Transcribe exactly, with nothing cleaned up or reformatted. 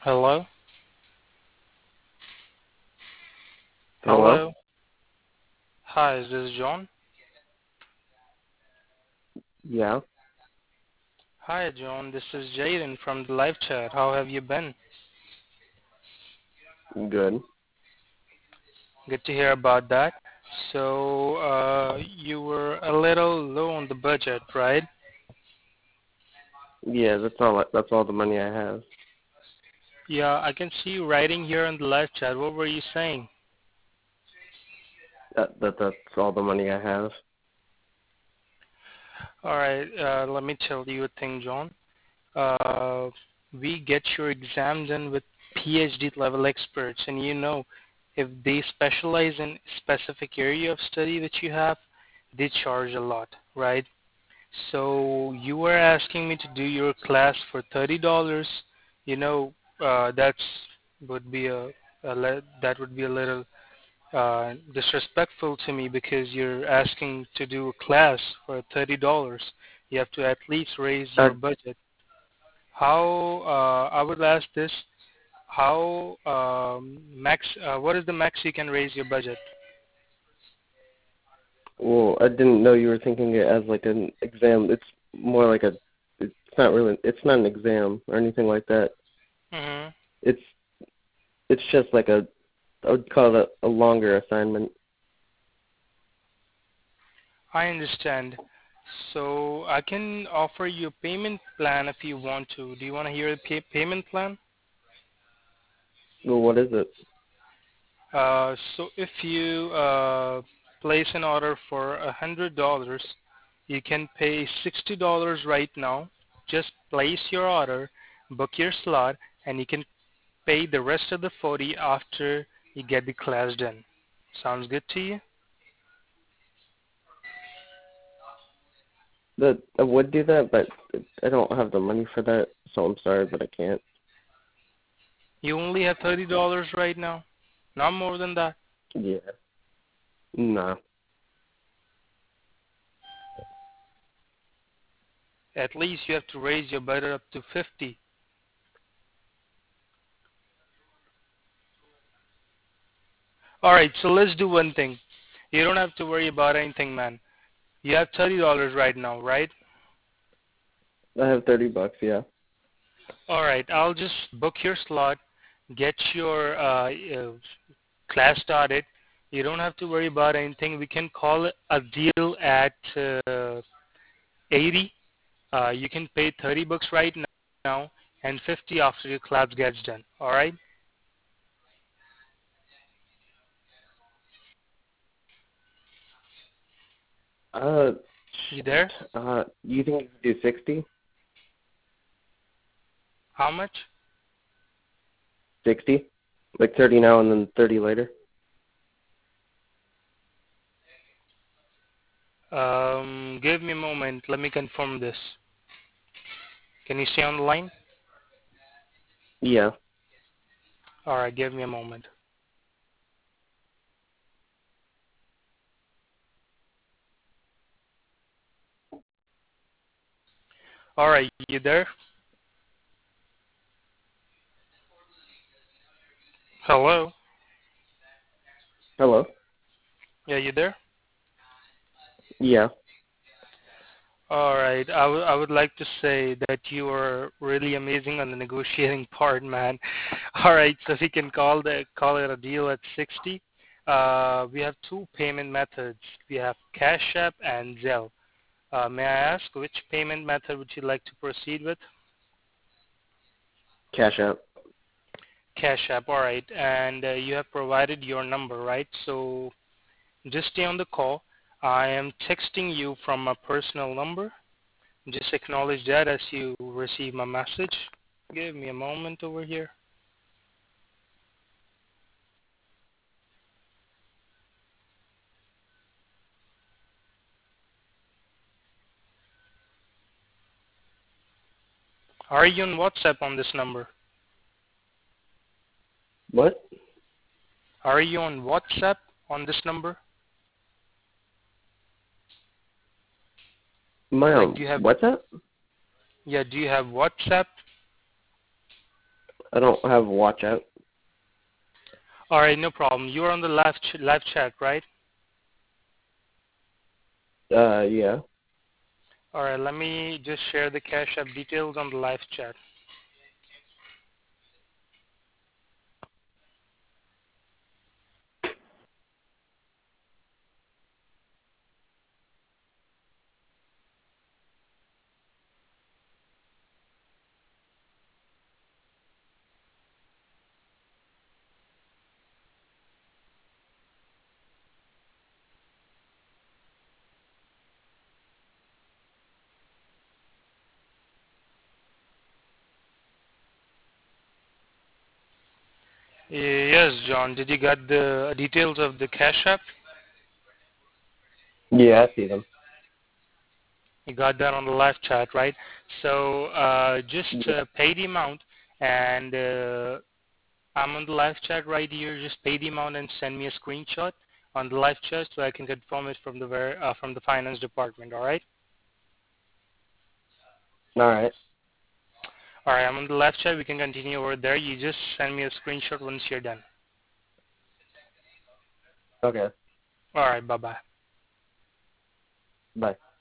Hello? Hello? Hello? Hi, is this John? Yeah, Hi, John. This is Jaden from the live chat. How have you been? good. Good to hear about that. So, uh, you were a little low on the budget, right? Yeah, that's all. That's all the money I have. Yeah, I can see you writing here on the live chat. What were you saying? That, that that's all the money I have. All right, uh, let me tell you a thing, John. Uh, we get your exam done with PhD level experts, and you know, if they specialize in specific area of study that you have, they charge a lot, right? So you were asking me to do your class for thirty dollars. You know, uh, that's would be a, a le- that would be a little uh, disrespectful to me because you're asking to do a class for thirty dollars. You have to at least raise Uh, your budget. How uh, I would ask this: How um, max? Uh, what is the max you can raise your budget? well, I didn't know you were thinking it as like an exam. It's more like a. It's not really. It's not an exam or anything like that. Hmm. It's it's just like a. I would call it a, a longer assignment. I understand. So I can offer you a payment plan if you want to. Do you want to hear the pay- payment plan? Well, what is it? Uh, so if you uh, place an order for a hundred dollars, you can pay sixty dollars right now. Just place your order, book your slot, and you can pay the rest of the forty after you get the class done. Sounds good to you? That I would do that, but I don't have the money for that, so I'm sorry, but I can't. You only have thirty dollars right now, not more than that. Yeah. Nah. At least you have to raise your budget up to fifty. All right, so let's do one thing. You don't have to worry about anything, man. You have thirty dollars right now, right? I have thirty bucks. Yeah. All right, I'll just book your slot, get your uh, uh, class started. You don't have to worry about anything. We can call it a deal at uh, eighty. Uh, you can pay thirty bucks right now and fifty after your class gets done. All right? Uh, You shit. there? Uh, you think you could do sixty? How much? Sixty? Like thirty now and then thirty later? Um, give me a moment. Let me confirm this. Can you stay on the line? Yeah. All right, give me a moment. All right, you there? Hello? Hello? Yeah, you there? Yeah. All right. I would I would like to say that you are really amazing on the negotiating part, man. All right, so we can call the call it a deal at sixty. Uh, we have two payment methods. We have Cash App and Zelle. Uh, may I ask which payment method would you like to proceed with? Cash out. Cash App. All right. And uh, you have provided your number, right? So just stay on the call. I am texting you from my personal number. Just acknowledge that as you receive my message. Give me a moment over here. Are you on WhatsApp on this number? What? Are you on WhatsApp on this number? My Like, um, do you have, what's that? yeah, do you have WhatsApp? I don't have watch out. All right, no problem. You're on the live ch- live chat, right? Uh, yeah. All right, let me just share the Cash App details on the live chat. Yes, John. Did you get the details of the Cash App? Yeah, I see them. You got that on the live chat, right? So uh, just Yeah. uh, pay the amount, and uh, I'm on the live chat right here. Just pay the amount and send me a screenshot on the live chat so I can confirm it from the ver- uh, from the finance department. All right. All right. All right. I'm on the live chat. We can continue over there. You just send me a screenshot once you're done. Okay. All right. Bye bye. Bye.